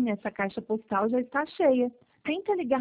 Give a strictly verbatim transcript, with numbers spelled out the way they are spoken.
sim, essa caixa postal já está cheia. Tenta ligar